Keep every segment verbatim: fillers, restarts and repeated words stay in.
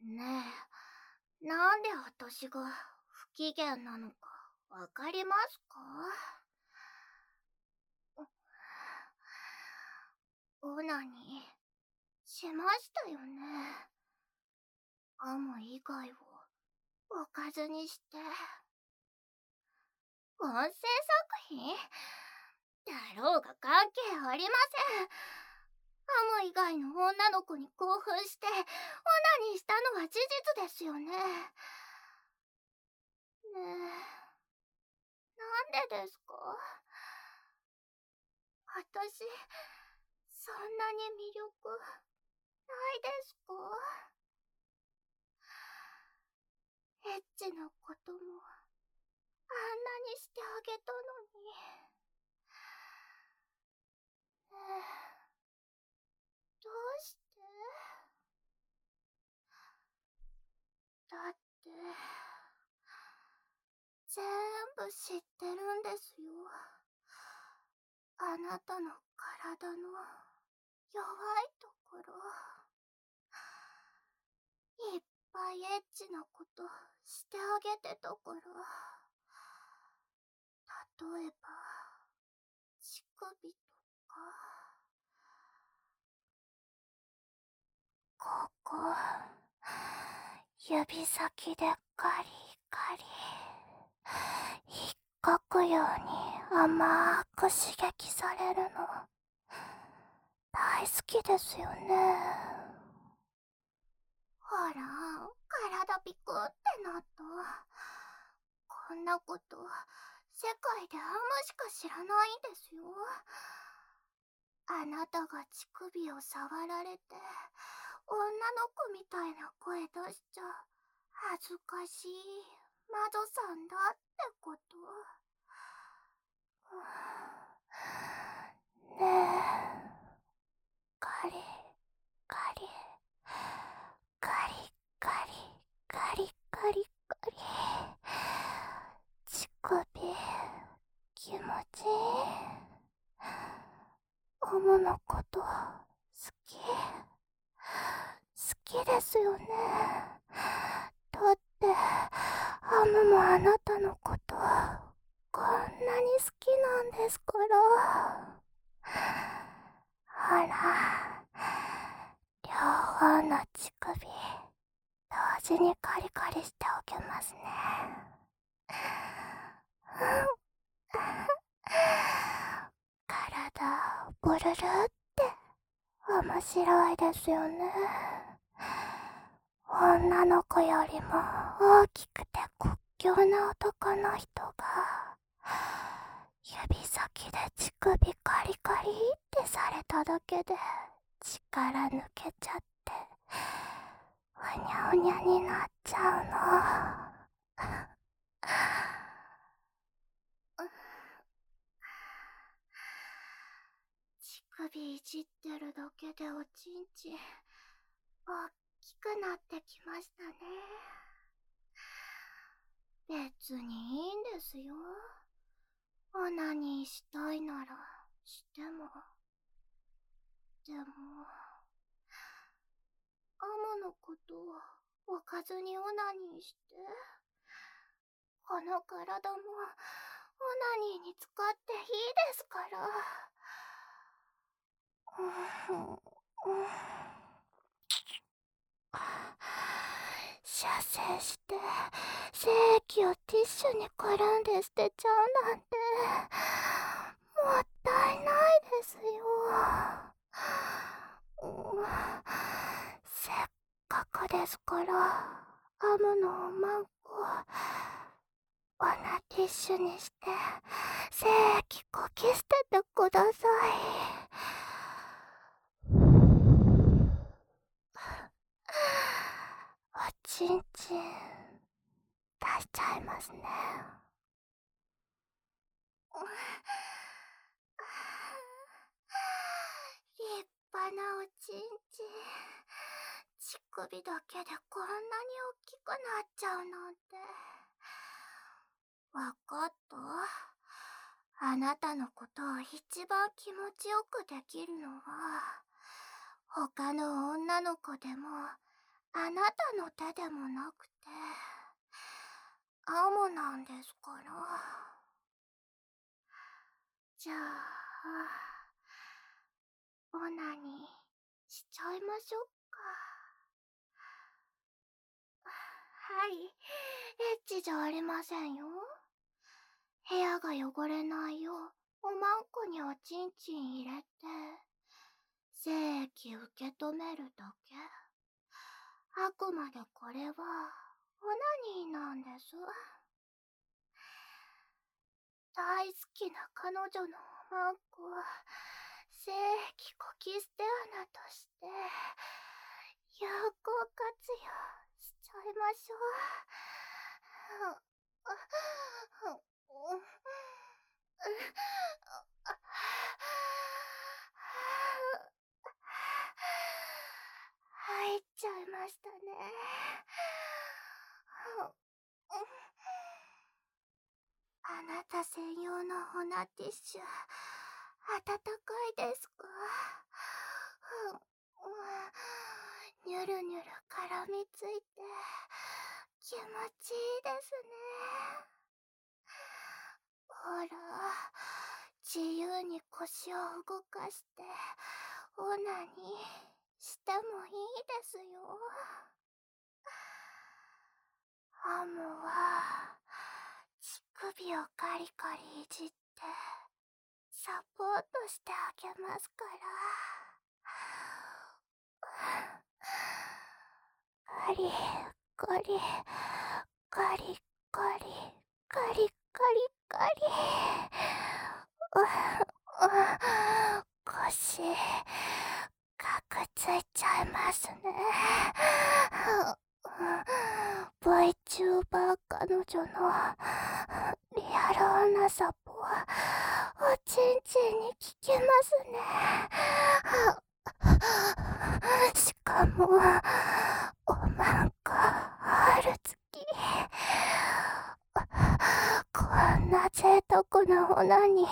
ねえ、なんで私が不機嫌なのかわかりますか？オナニーしましたよね。アム以外をおかずにして。音声作品だろうが関係ありません。アム以外の女の子に興奮してオナニーしたのは事実ですよね。ねえ、なんでですか？私、そんなに魅力ないですか？エッチなこともあんなにしてあげたのに。ええ、どうして？だって、全部知ってるんですよ。あなたの体の弱いところ。いっぱいエッチなことしてあげてたから。例えば、乳首とか。ここ、指先でカリカリ引っかくように甘く刺激されるの大好きですよね。ほら、体ピクってなった。こんなこと世界でアムしか知らないんですよ。あなたが乳首を触られて女の子みたいな声出しちゃ恥ずかしい魔女さんだってこと。ねえ、カリカリカリカリカリカリカリ乳首気持ちいい。アムのこと好き好きですよね。だってアムもあなたのことこんなに好きなんですから。ほら、両方の乳首同時にカリカリしておきますね。体ブルルって面白いですよね。女の子よりも大きくて屈強な男の人が指先で乳首カリカリってされただけで力抜けちゃってうにゃうにゃになっちゃうの。乳首いじってるだけでおちんちん大きくなってきましたね。別にいいんですよ。オナニーしたいならしても。でも、アモのことをおかずにオナニーして、この体もオナニーに使っていいですから。射精して精液をティッシュにくるんで捨てちゃうなんてもったいないですよ。せっかくですからアムのおまんこオナティッシュにして精液こき捨ててください。おちんちん出しちゃいますね。立派なおちんちん。乳首だけでこんなに大きくなっちゃうなんて。わかった？あなたのことを一番気持ちよくできるのは他の女の子でもあなたの手でもなくて、アモなんですから。じゃあ、オナニーしちゃいましょうか。はい、エッチじゃありませんよ。部屋が汚れないよう、おまんこにおちんちん入れて、精液受け止めるだけ。あくまでこれは、オナニーなんです。大好きな彼女のおまんこは、精液こき捨て穴として、有効活用しちゃいましょう。入っちゃいましたね。あなた専用のオナティッシュ、温かいですか？ニュルニュル絡みついて気持ちいいですね。ほら、自由に腰を動かしてオナニーしてもいいですよ。アムは乳首をカリカリいじってサポートしてあげますから。カリカリカリカリカリカリカリ。腰かくついちゃいますね。VTuber 彼女のリアルオナサポはおちんちんに効きますね。しかもおまんこあるつき。こんな贅沢なオナに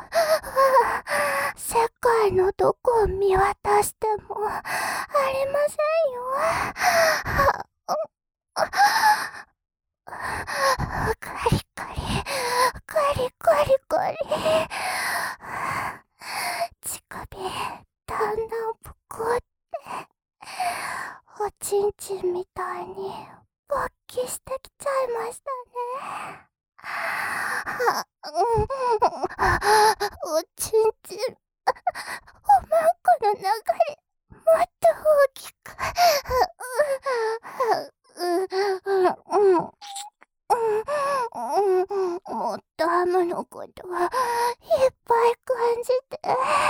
世界のどこを見渡してもありませんよ。カリカリカリカリカリ。乳首だんだんぷくっておちんちんみたいに勃起してきちゃいましたね。おちんちん、おまんこの流れもっと大きく。もっとアムのことはいっぱい感じて、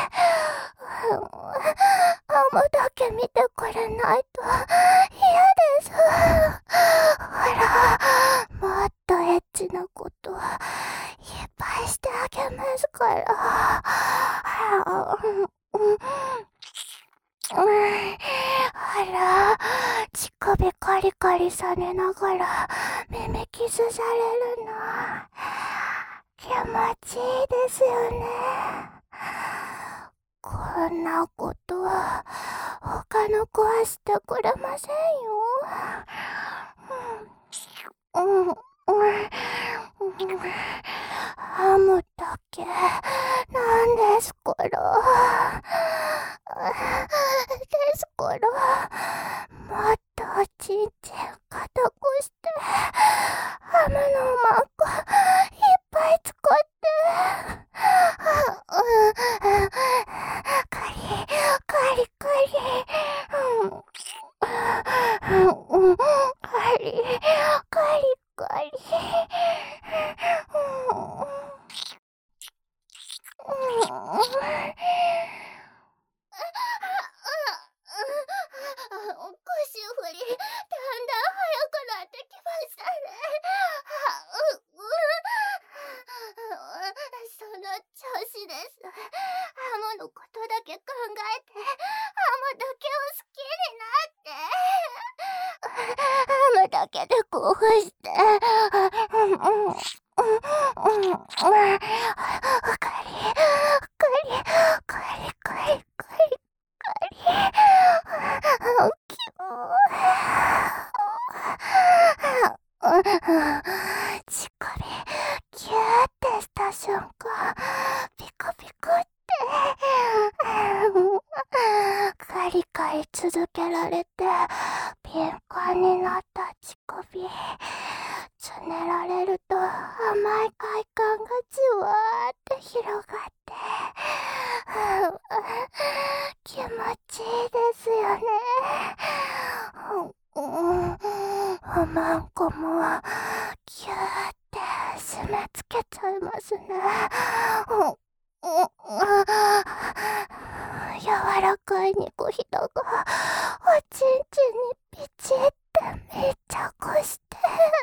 アムだけ見てくれないと嫌です。ほら、もっとエッチなこといっぱいしてあげますから。あら、乳首カリカリされながら耳キスされるの気持ちいいですよね。こんなことは他の子はしてくれませんよ。うんうんハムだけなんですから。ですからもっとおちんちん固くしてハムのマークいっぱい使ってカリカリカリカリカリカリ腰振り、だんだん速くなってきましたね。その調子です。ハムのことだけ考えて、ハムだけを好きになって。ハムだけで興奮して。カリカリカリカリカリカリ。キモー。 って敏感になった乳首、つねられると甘い快感がじわーって広がって、気持ちいいですよね。うん、おまんこもキューって締め付けちゃいますね。うんうん、柔らかい肉ひだがおちんちんにピチって密着して、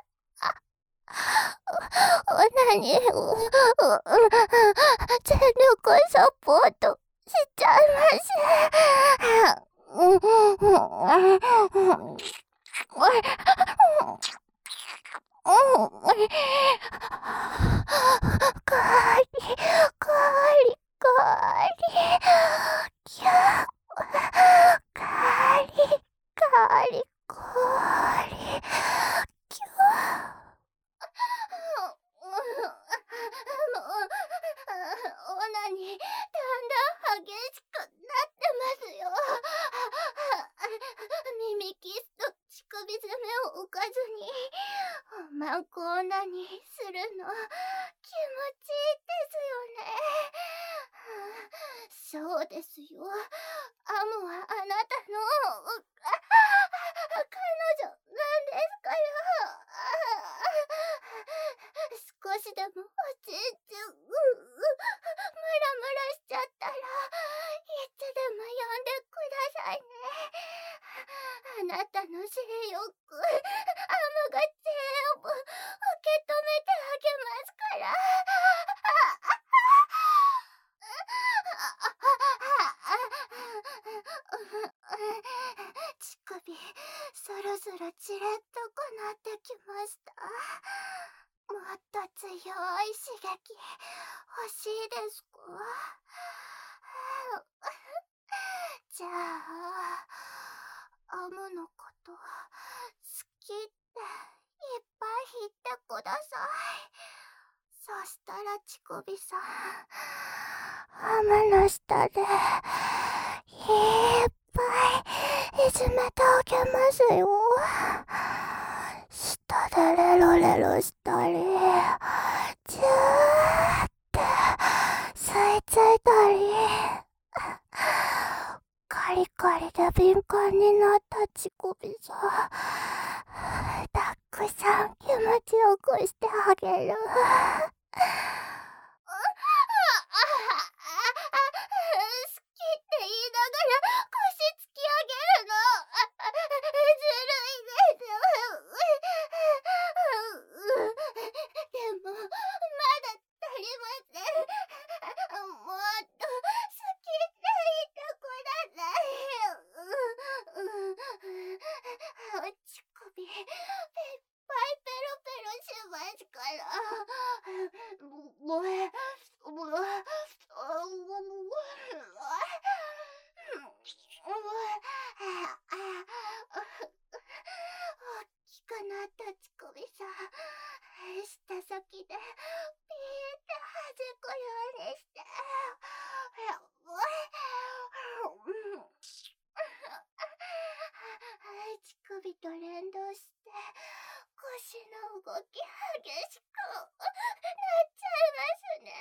おなに、う、う、う、全力サポートしちゃいます。うんうんうんうんうん、かわり、かわり、かわり、きゅー、かわり、かわり、かわり、きゅー。オナニー、だんだん激しくなってますよ。耳キスと乳首攻めを置かずに、おまんこオナニーするの、気持ちいいですよね。そうですよ。アムはあなたの、あ、彼女なんですから。少しでもおちんちん、う、う、ムラムラしちゃったら、いつでも呼んでくださいね。あなたの性欲、アムが全部受け止めてあげますから。乳首、そろそろチレッとこなってきました。もっと強い刺激欲しいですか？じゃあ、アムのこと好きっていっぱい言ってください。そしたら乳首さん、アムの下でいっぱいいじめてあげますよ。下でレロレロしたり、じゅーって吸い付いたり、カリカリで敏感になった乳首さ、たくさん気持ちよくしてあげる。好きって言いながら腰突き上げるの、ずるいです。でもまだ足りません。もっと好きって言ってください。乳首いっぱいペロペロしますから。もえ、もえ、大きくなった乳首さ、舌先でピーって弾くようにして、乳首と連動して腰の動き激しくなっちゃいますね。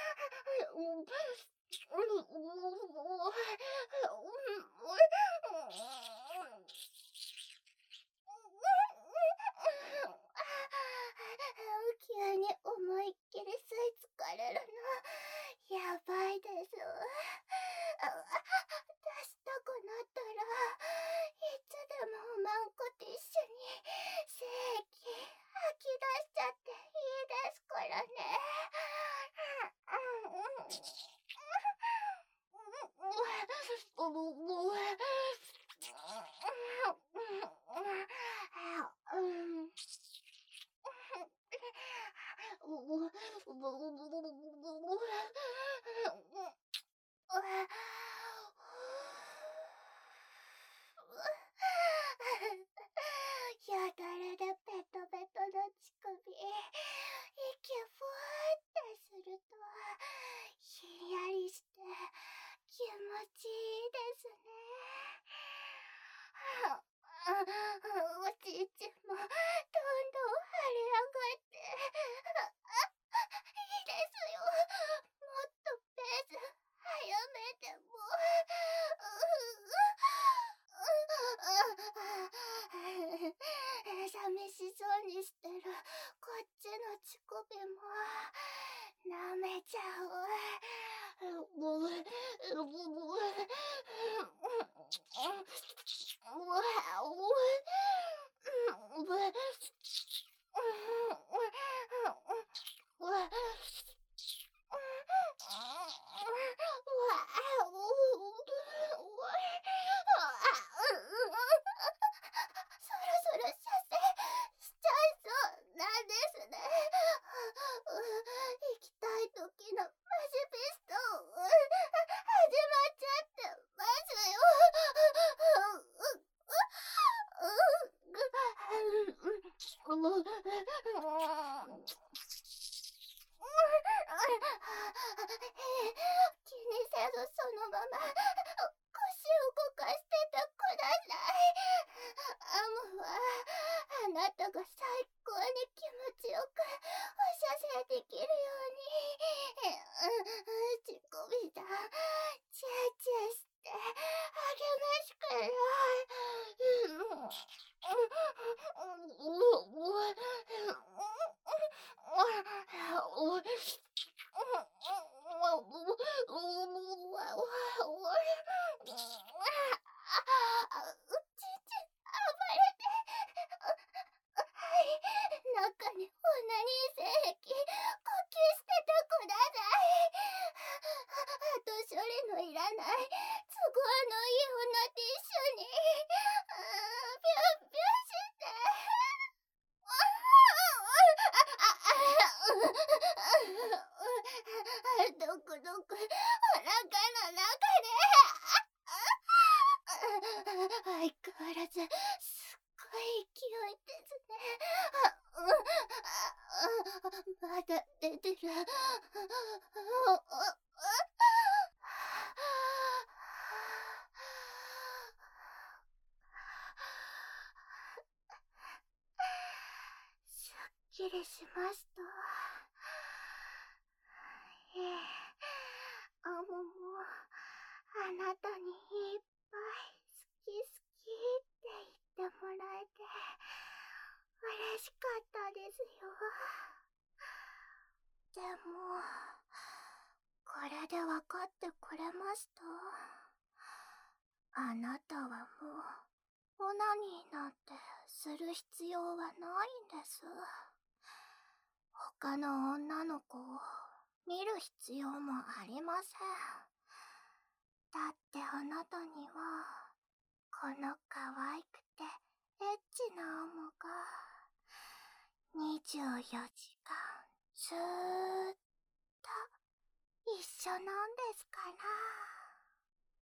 急に思いっきり吸い付かれるのやばいです。出したくなったらいつでもおまんこと一緒に精液吐き出しちゃっていおちんちんもどんどん腫れ上がって。いいですよ。もっとペース早めても。寂しそうにしてるこっちの乳首も舐めちゃう。そろそろ射精しちゃいそうなんですね。行きたい時のマジピスト始まっちゃってますよ。気にせずそのまま腰を動かしててください。アムはあなたが最高に気持ちよくお射精できるように乳首だチェチェしてあげましから。中にオナニー性癖呼吸しててください。後処理のいらない都合のいいオナティッシュにピュンピュンしてドクドクお腹の中で相変わらずすっごい勢いですね。まだ出てる。すっきりしました。ええ、アモもあなたにいっぱい好き好きって言ってもらえて嬉しかったですよ。でもこれで分かってくれました？あなたはもうオナニーなんてする必要はないんです。他の女の子を見る必要もありません。だってあなたにはこの可愛くてエッチなアモがにじゅうよじかんずーっと一緒なんですから。